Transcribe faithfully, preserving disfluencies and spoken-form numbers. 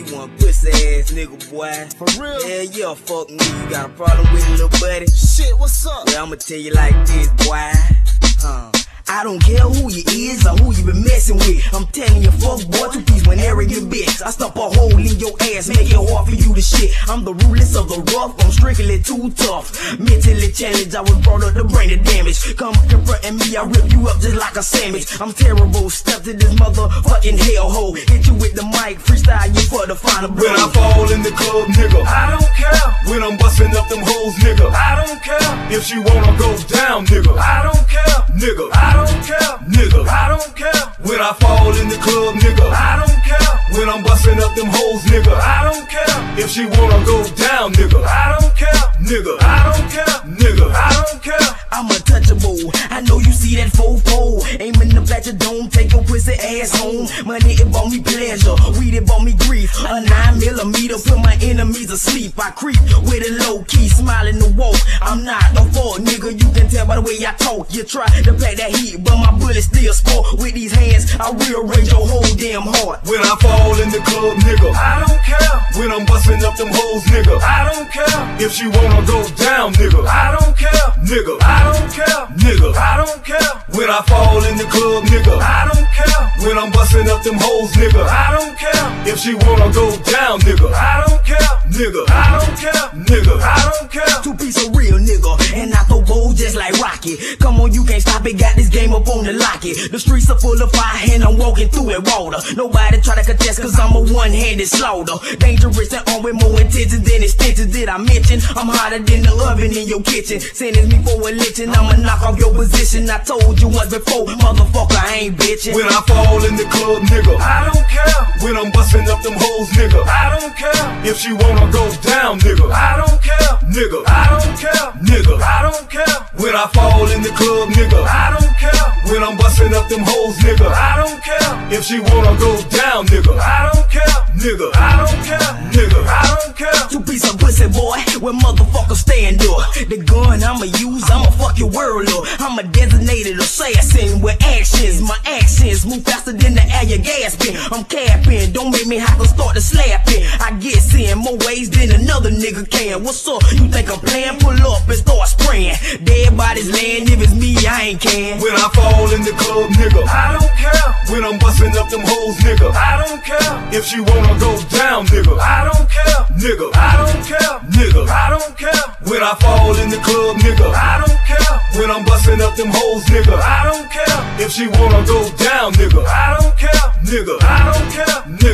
you one pussy ass nigga, boy. For real? Yeah, yeah, fuck me. You got a problem with it, little buddy? Shit, what's up? Well, I'ma tell you like this, boy. Huh. I don't care who you is or who you been messing with. I'm telling you, fuck boy, two piece when arrogant bitch. I stump a hole in your ass, make it hard for you to shit. I'm the rudest of the rough, I'm strictly too tough. Mentally challenged, I was brought up to bring the damage. Come confronting me, I rip you up just like a sandwich. I'm terrible, step to this motherfucking hellhole. Hit you with the mic, freestyle you for the final blow. When I fall in the club, nigga, I don't care. when I'm busting up them hoes, nigga, I don't care. if she wanna go down, nigga, I don't care. nigga, I don't care. nigga, I don't care. when I fall in the club, nigga, I don't care. when I'm busting up them hoes, nigga, I don't care. if she wanna go down, nigga, I don't care. nigga, I don't care. nigga, I don't care. I'm untouchable, I know you see that fofo. Aiming up at your dome, take your pussy ass home. Money, it bought me pleasure, weed, it bought me grief. A nine millimeter, put my enemies asleep. I creep with a low key, smiling the walk. I'm not no fool, nigga, you can tell by the way I talk. You try to pack that heat, but my bullets still sport. With these hands, I rearrange your whole damn heart. when I fall in the club, nigga, I don't care. when I'm busting up them hoes, nigga, I don't care. if she wanna go down, nigga, I don't care. nigga, I don't care. nigga, I don't care. when I fall in the club, nigga, I don't care. when I'm busting up them hoes, nigga, I don't care. if she wanna go down, nigga, I don't care. nigga, I don't care. nigga, I don't care. Two piece of real nigga, and I throw bowls just like Rocky. Come on, you can't stop it, got this game up on the locket. The streets are full of fire and I'm walking through it water. Nobody try to contest cause I'm a one-handed slaughter. Dangerous and on with more intentions than extensions. Did I mention I'm hotter than the oven in your kitchen? Sentence me for a lynching, I'ma knock off your position. I told you once before, motherfucker, I ain't bitching. when I fall in the club, nigga, I don't care. when I'm busting up them hoes, nigga, I don't care. if she wanna go down, nigga, I don't care. nigga, I don't care. nigga, I don't care. when I fall in the club, nigga, I don't care. when I'm busting up them hoes, nigga, I don't care. if she wanna go down, nigga, I don't care. nigga, I don't care. nigga, I don't care. Two piece of pussy boy, where motherfuckers stand up. The gun I'ma use, I'ma fuck your world up. I'm a designated assassin with actions. My actions move faster than the air you're gasping. I'm capping, don't make me have to start to slapping. I get in more ways than another nigga can. What's up? You think I'm playing? Pull up and start spraying. Dead bodies laying, if it's me, I ain't can. when I fall in the club, nigga, I don't care. when I'm busting up them hoes, nigga, I don't care. if she wanna go down, nigga, I don't care. nigga, I don't care. nigga, I don't care. when I fall in the club, nigga, I don't care. when I'm busting up them hoes, nigga, I don't care. if she wanna go down, nigga, I don't care. nigga, I don't care. nigga.